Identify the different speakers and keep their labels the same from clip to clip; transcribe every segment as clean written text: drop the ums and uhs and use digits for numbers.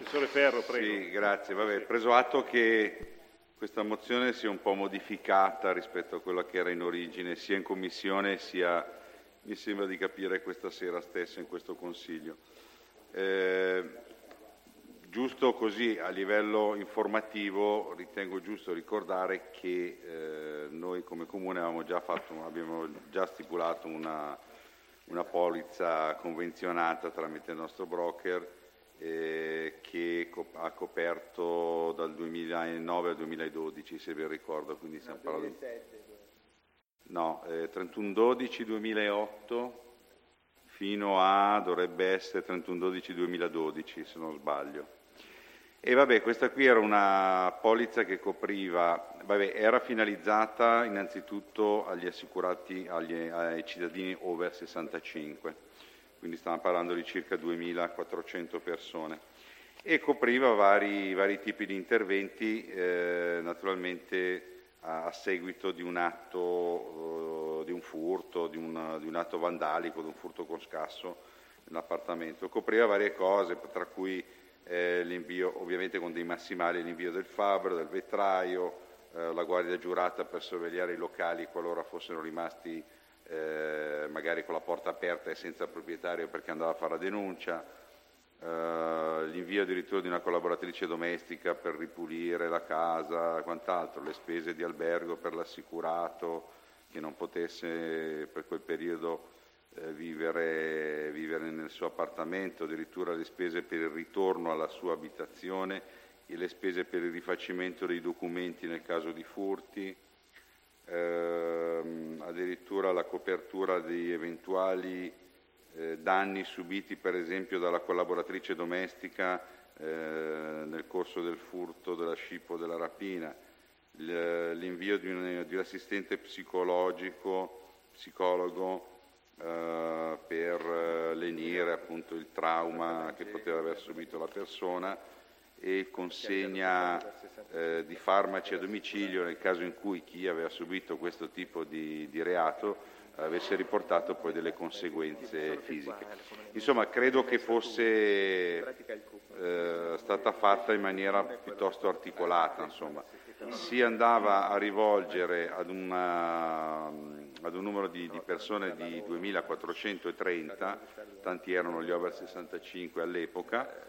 Speaker 1: Assessore Ferro, prego.
Speaker 2: Sì, grazie. Vabbè, preso atto che questa mozione sia un po' modificata rispetto a quella che era in origine, sia in Commissione sia, mi sembra di capire, questa sera stessa in questo Consiglio. Giusto così, a livello informativo, ritengo giusto ricordare che noi come Comune abbiamo già stipulato una polizza convenzionata tramite il nostro broker che ha coperto dal 2009 al 2012, se ben ricordo, quindi stiamo parlando... 31/12/2008 fino a, dovrebbe essere 31/12/2012, se non sbaglio. E vabbè, questa qui era una polizza che copriva, era finalizzata innanzitutto agli assicurati, ai cittadini over 65, quindi stiamo parlando di circa 2.400 persone, e copriva vari tipi di interventi, naturalmente a seguito di un atto, di un furto, di un atto vandalico, di un furto con scasso nell'appartamento. Copriva varie cose, tra cui l'invio, ovviamente con dei massimali, l'invio del fabbro, del vetraio, la guardia giurata per sorvegliare i locali qualora fossero rimasti magari con la porta aperta e senza proprietario perché andava a fare la denuncia, l'invio addirittura di una collaboratrice domestica per ripulire la casa, quant'altro, le spese di albergo per l'assicurato che non potesse per quel periodo vivere nel suo appartamento, addirittura le spese per il ritorno alla sua abitazione e le spese per il rifacimento dei documenti nel caso di furti, addirittura la copertura di eventuali danni subiti per esempio dalla collaboratrice domestica nel corso del furto, della scippo, della rapina, l'invio di un assistente psicologo per lenire appunto il trauma che poteva aver subito la persona, e consegna di farmaci a domicilio nel caso in cui chi aveva subito questo tipo di reato avesse riportato poi delle conseguenze fisiche. Insomma, credo che fosse stata fatta in maniera piuttosto articolata, insomma. Si andava a rivolgere ad un numero di persone di 2.430, tanti erano gli over 65 all'epoca,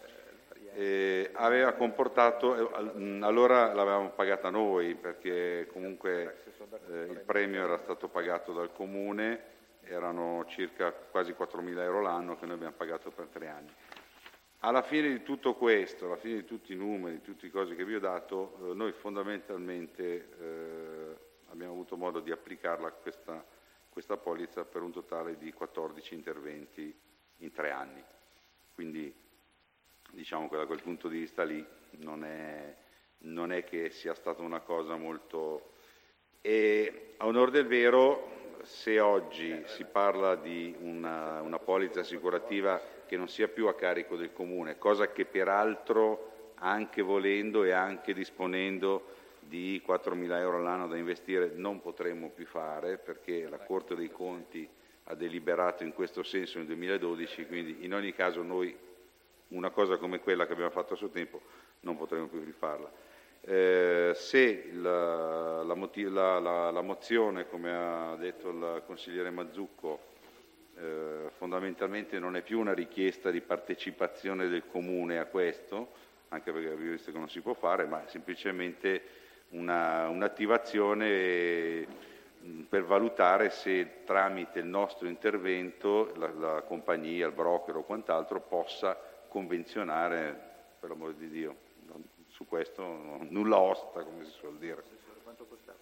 Speaker 2: aveva comportato, allora l'avevamo pagata noi perché comunque il premio era stato pagato dal Comune, erano circa quasi 4.000 euro l'anno che noi abbiamo pagato per 3 anni. Alla fine di tutto questo, alla fine di tutti i numeri, di tutte le cose che vi ho dato, noi fondamentalmente abbiamo avuto modo di applicarla questa polizza per un totale di 14 interventi in 3 anni. Quindi diciamo che da quel punto di vista lì non è che sia stata una cosa molto... E a onor del vero, se oggi si parla di una polizza assicurativa che non sia più a carico del Comune, cosa che peraltro anche volendo e anche disponendo di 4.000 euro all'anno da investire non potremmo più fare, perché la Corte dei Conti ha deliberato in questo senso nel 2012, quindi in ogni caso noi una cosa come quella che abbiamo fatto a suo tempo non potremo più rifarla. Se la mozione, come ha detto il consigliere Mazzucco, fondamentalmente non è più una richiesta di partecipazione del Comune a questo, anche perché abbiamo visto che non si può fare, ma è semplicemente un'attivazione per valutare se tramite il nostro intervento la compagnia, il broker o quant'altro possa convenzionare, per l'amore di Dio. Su questo nulla osta, come si suol dire.
Speaker 1: Quanto costava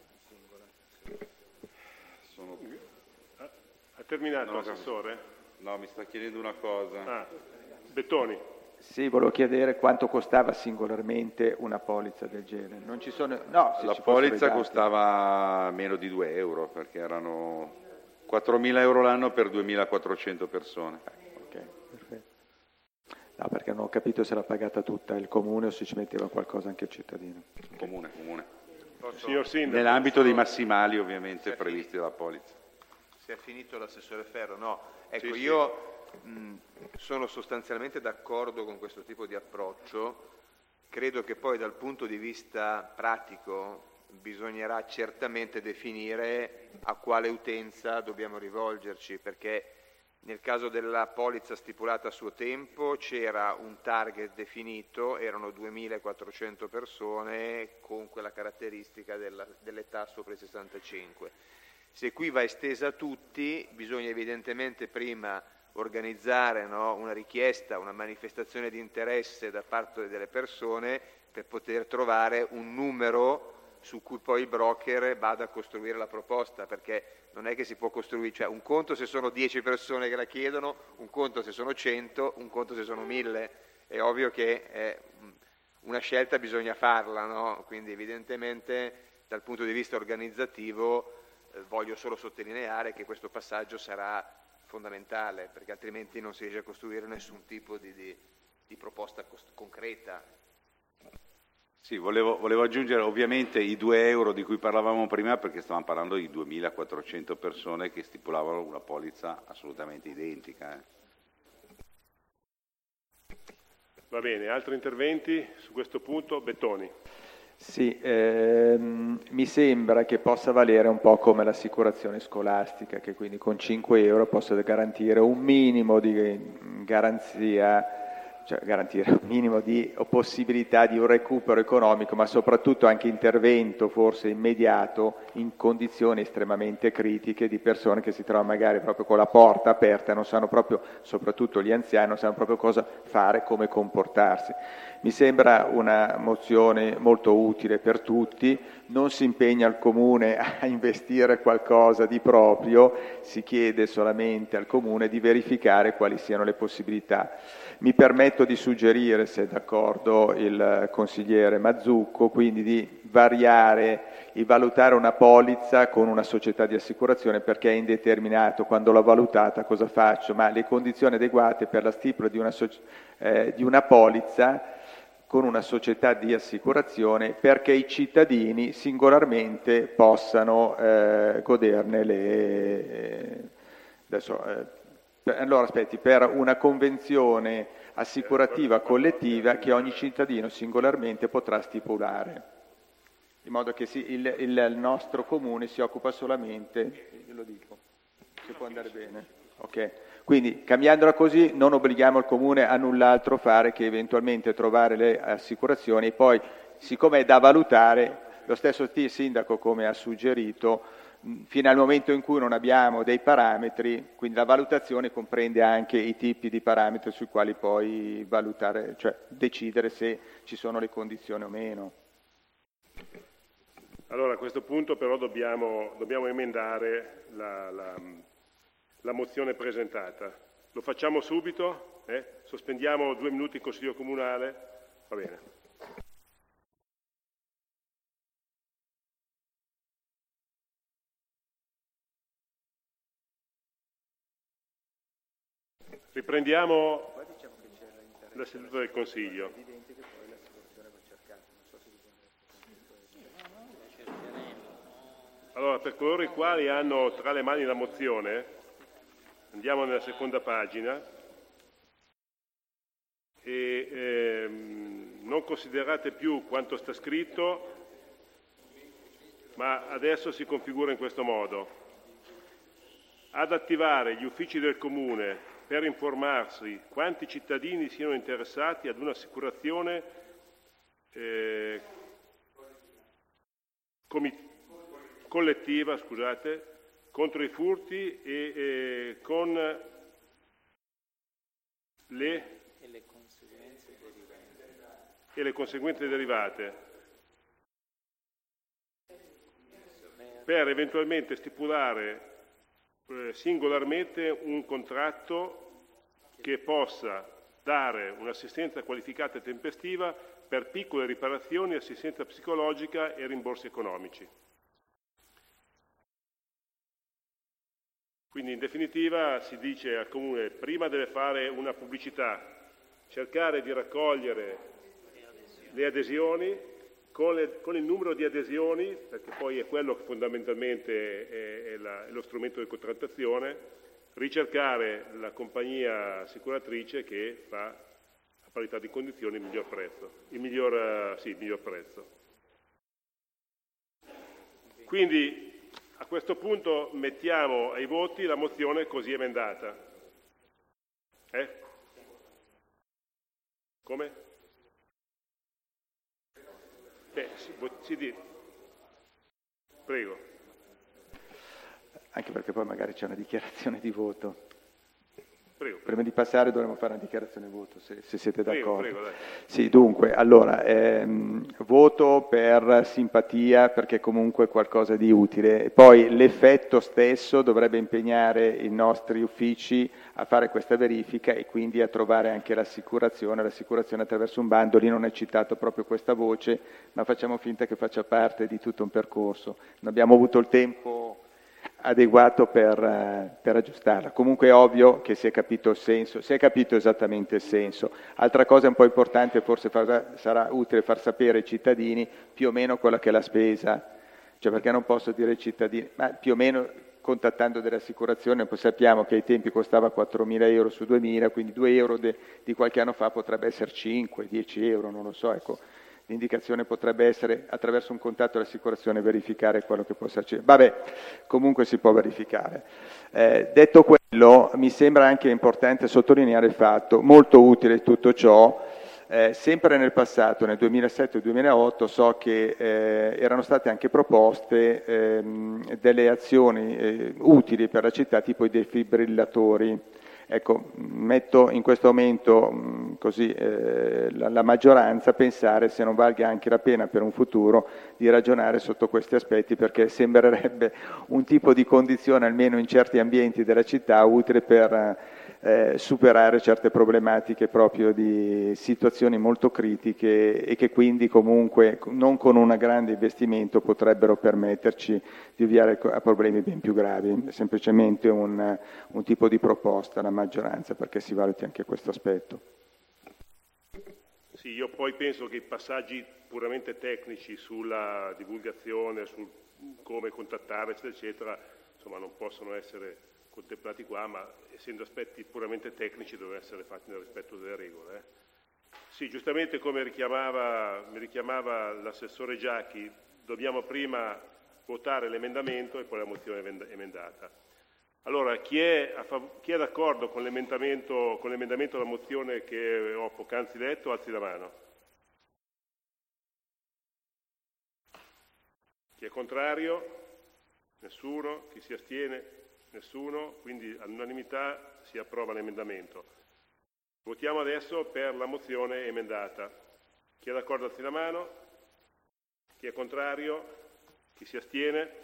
Speaker 1: un singolo? Ha terminato, Assessore?
Speaker 2: No, mi sta chiedendo una cosa.
Speaker 1: Bettoni.
Speaker 3: Sì, volevo chiedere quanto costava singolarmente una polizza del genere. Non ci sono... No,
Speaker 2: la polizza costava meno di 2 euro, perché erano 4.000 euro l'anno per 2.400 persone.
Speaker 3: Ok, perfetto. No, perché non ho capito se l'ha pagata tutta il Comune o se ci metteva qualcosa anche il cittadino.
Speaker 2: Comune.
Speaker 1: Signor Sindaco,
Speaker 2: nell'ambito dei massimali ovviamente previsti dalla polizza.
Speaker 4: Si è finito l'assessore Ferro? No, ecco,
Speaker 2: sì,
Speaker 4: io sono sostanzialmente d'accordo con questo tipo di approccio. Credo che poi dal punto di vista pratico bisognerà certamente definire a quale utenza dobbiamo rivolgerci, perché nel caso della polizza stipulata a suo tempo c'era un target definito, erano 2.400 persone con quella caratteristica dell'età sopra i 65. Se qui va estesa a tutti, bisogna evidentemente prima organizzare, no, una richiesta, una manifestazione di interesse da parte delle persone per poter trovare un numero su cui poi il broker vada a costruire la proposta, perché non è che si può costruire, cioè un conto se sono 10 persone che la chiedono, un conto se sono 100, un conto se sono 1000, è ovvio che una scelta bisogna farla, no? Quindi evidentemente dal punto di vista organizzativo voglio solo sottolineare che questo passaggio sarà fondamentale, perché altrimenti non si riesce a costruire nessun tipo di proposta concreta.
Speaker 2: Sì, volevo aggiungere ovviamente i 2 euro di cui parlavamo prima, perché stavamo parlando di 2.400 persone che stipulavano una polizza assolutamente identica.
Speaker 1: Va bene, altri interventi su questo punto? Bettoni.
Speaker 3: Sì, mi sembra che possa valere un po' come l'assicurazione scolastica, che quindi con 5 euro possa garantire un minimo di garanzia, cioè garantire un minimo di possibilità di un recupero economico, ma soprattutto anche intervento forse immediato in condizioni estremamente critiche di persone che si trovano magari proprio con la porta aperta, non sanno proprio, soprattutto gli anziani, non sanno proprio cosa fare, come comportarsi. Mi sembra una mozione molto utile per tutti, non si impegna il Comune a investire qualcosa di proprio, si chiede solamente al Comune di verificare quali siano le possibilità. Mi permetto di suggerire, se è d'accordo il consigliere Mazzucco, quindi di variare e valutare una polizza con una società di assicurazione, perché è indeterminato quando l'ho valutata cosa faccio, ma le condizioni adeguate per la stipula di una polizza con una società di assicurazione perché i cittadini singolarmente possano goderne allora aspetti, per una convenzione assicurativa collettiva che ogni cittadino singolarmente potrà stipulare, in modo che il nostro comune si occupa solamente, lo dico, se può andare bene. Ok. Quindi cambiandola così non obblighiamo il comune a null'altro fare che eventualmente trovare le assicurazioni e poi, siccome è da valutare, lo stesso sindaco come ha suggerito, fino al momento in cui non abbiamo dei parametri, quindi la valutazione comprende anche i tipi di parametri sui quali poi valutare, cioè decidere se ci sono le condizioni o meno.
Speaker 1: Allora a questo punto però dobbiamo emendare la mozione presentata. Lo facciamo subito? Sospendiamo 2 minuti il Consiglio Comunale? Va bene. Riprendiamo la seduta del Consiglio. Allora, per coloro i quali hanno tra le mani la mozione, andiamo nella seconda pagina e non considerate più quanto sta scritto, ma adesso si configura in questo modo. Ad attivare gli uffici del Comune per informarsi quanti cittadini siano interessati ad un'assicurazione collettiva, contro i furti e con le conseguenze derivate, per eventualmente stipulare singolarmente un contratto che possa dare un'assistenza qualificata e tempestiva per piccole riparazioni, assistenza psicologica e rimborsi economici. Quindi in definitiva si dice al Comune, prima deve fare una pubblicità, cercare di raccogliere le adesioni, con il numero di adesioni, perché poi è quello che fondamentalmente è lo strumento di contrattazione, ricercare la compagnia assicuratrice che fa a parità di condizioni il miglior prezzo. Il miglior prezzo. Quindi a questo punto mettiamo ai voti la mozione così emendata. Come? Prego.
Speaker 3: Anche perché poi magari c'è una dichiarazione di voto.
Speaker 1: Prego.
Speaker 3: Prima di passare dovremo fare una dichiarazione di voto, se siete d'accordo.
Speaker 1: Prego, dai.
Speaker 3: Sì, dunque, allora, voto per simpatia, perché comunque è qualcosa di utile. Poi l'effetto stesso dovrebbe impegnare i nostri uffici a fare questa verifica e quindi a trovare anche l'assicurazione. L'assicurazione attraverso un bando, lì non è citato proprio questa voce, ma facciamo finta che faccia parte di tutto un percorso. Non abbiamo avuto il tempo adeguato per aggiustarla. Comunque è ovvio che si è capito il senso, si è capito esattamente il senso. Altra cosa un po' importante, forse sarà utile far sapere ai cittadini più o meno quella che è la spesa, cioè perché non posso dire ai cittadini, ma più o meno contattando delle assicurazioni, poi sappiamo che ai tempi costava 4.000 euro su 2.000, quindi 2 euro di qualche anno fa potrebbe essere 5, 10 euro, non lo so, ecco. L'indicazione potrebbe essere attraverso un contatto dell'assicurazione verificare quello che può esserci. Vabbè, comunque si può verificare. Detto quello, mi sembra anche importante sottolineare il fatto, molto utile tutto ciò, sempre nel passato, nel 2007 e 2008, so che erano state anche proposte delle azioni utili per la città, tipo i defibrillatori. Ecco, metto in questo momento così la maggioranza a pensare se non valga anche la pena per un futuro di ragionare sotto questi aspetti, perché sembrerebbe un tipo di condizione, almeno in certi ambienti della città, utile per superare certe problematiche proprio di situazioni molto critiche e che quindi comunque non con un grande investimento potrebbero permetterci di ovviare a problemi ben più gravi. È semplicemente un tipo di proposta alla maggioranza perché si valuti anche questo aspetto.
Speaker 1: Sì, io poi penso che i passaggi puramente tecnici sulla divulgazione, su come contattare, eccetera, eccetera, insomma non possono essere contemplati qua, ma essendo aspetti puramente tecnici devono essere fatti nel rispetto delle regole. Sì, giustamente come mi richiamava l'assessore Giacchi, dobbiamo prima votare l'emendamento e poi la mozione emendata. Allora, chi è d'accordo con l'emendamento alla mozione che ho poc'anzi letto, alzi la mano. Chi è contrario? Nessuno. Chi si astiene? Nessuno. Quindi all'unanimità si approva l'emendamento. Votiamo adesso per la mozione emendata. Chi è d'accordo alzi la mano. Chi è contrario? Chi si astiene?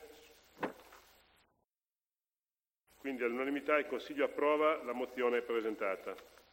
Speaker 1: Quindi all'unanimità il Consiglio approva la mozione presentata.